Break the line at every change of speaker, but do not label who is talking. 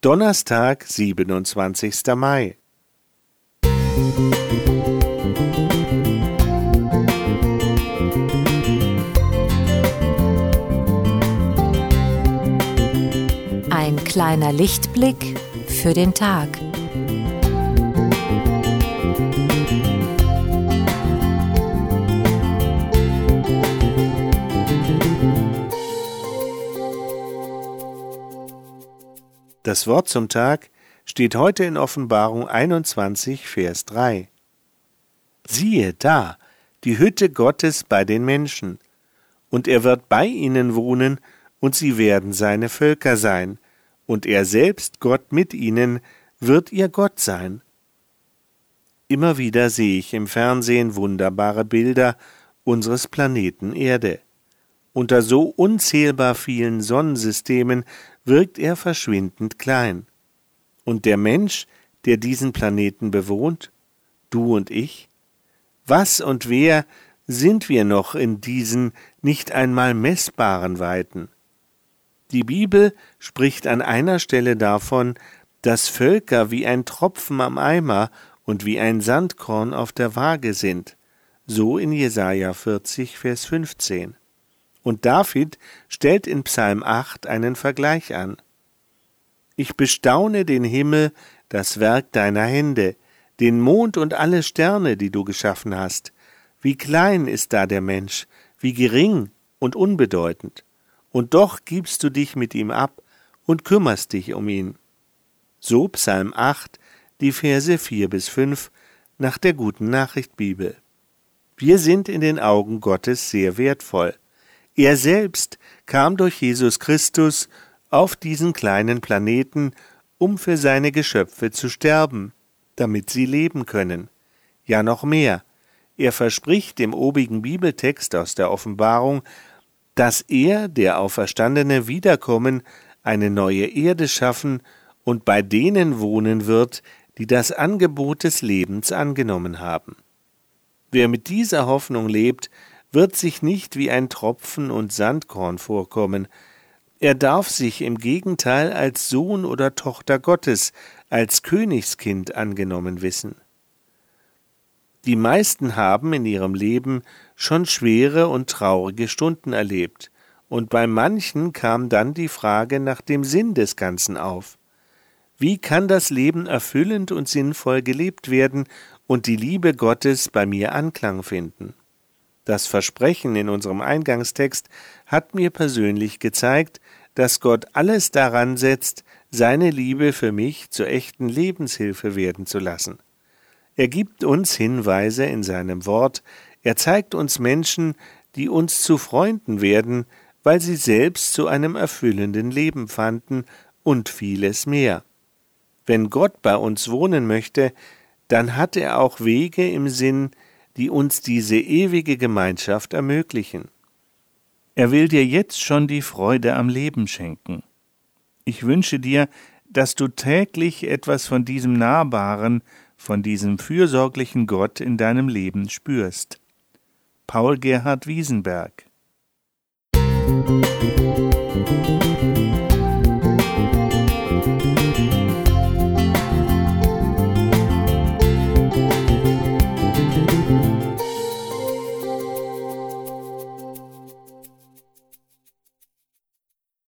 Donnerstag, 27. Mai.
Ein kleiner Lichtblick für den Tag.
Das Wort zum Tag steht heute in Offenbarung 21, Vers 3. Siehe da, die Hütte Gottes bei den Menschen, und er wird bei ihnen wohnen, und sie werden seine Völker sein, und er selbst, Gott mit ihnen, wird ihr Gott sein. Immer wieder sehe ich im Fernsehen wunderbare Bilder unseres Planeten Erde. Unter so unzählbar vielen Sonnensystemen wirkt er verschwindend klein. Und der Mensch, der diesen Planeten bewohnt, du und ich? Was und wer sind wir noch in diesen nicht einmal messbaren Weiten? Die Bibel spricht an einer Stelle davon, dass Völker wie ein Tropfen am Eimer und wie ein Sandkorn auf der Waage sind, so in Jesaja 40, Vers 15. Und David stellt in Psalm 8 einen Vergleich an. Ich bestaune den Himmel, das Werk deiner Hände, den Mond und alle Sterne, die du geschaffen hast. Wie klein ist da der Mensch, wie gering und unbedeutend. Und doch gibst du dich mit ihm ab und kümmerst dich um ihn. So Psalm 8, die Verse 4 bis 5 nach der Guten Nachricht Bibel. Wir sind in den Augen Gottes sehr wertvoll. Er selbst kam durch Jesus Christus auf diesen kleinen Planeten, um für seine Geschöpfe zu sterben, damit sie leben können. Ja, noch mehr. Er verspricht im obigen Bibeltext aus der Offenbarung, dass er, der Auferstandene, wiederkommen, eine neue Erde schaffen und bei denen wohnen wird, die das Angebot des Lebens angenommen haben. Wer mit dieser Hoffnung lebt, wird sich nicht wie ein Tropfen und Sandkorn vorkommen. Er darf sich im Gegenteil als Sohn oder Tochter Gottes, als Königskind angenommen wissen. Die meisten haben in ihrem Leben schon schwere und traurige Stunden erlebt, und bei manchen kam dann die Frage nach dem Sinn des Ganzen auf. Wie kann das Leben erfüllend und sinnvoll gelebt werden und die Liebe Gottes bei mir Anklang finden? Das Versprechen in unserem Eingangstext hat mir persönlich gezeigt, dass Gott alles daran setzt, seine Liebe für mich zur echten Lebenshilfe werden zu lassen. Er gibt uns Hinweise in seinem Wort, er zeigt uns Menschen, die uns zu Freunden werden, weil sie selbst zu einem erfüllenden Leben fanden und vieles mehr. Wenn Gott bei uns wohnen möchte, dann hat er auch Wege im Sinn, die uns diese ewige Gemeinschaft ermöglichen. Er will dir jetzt schon die Freude am Leben schenken. Ich wünsche dir, dass du täglich etwas von diesem nahbaren, von diesem fürsorglichen Gott in deinem Leben spürst. Paul Gerhard Wiesenberg.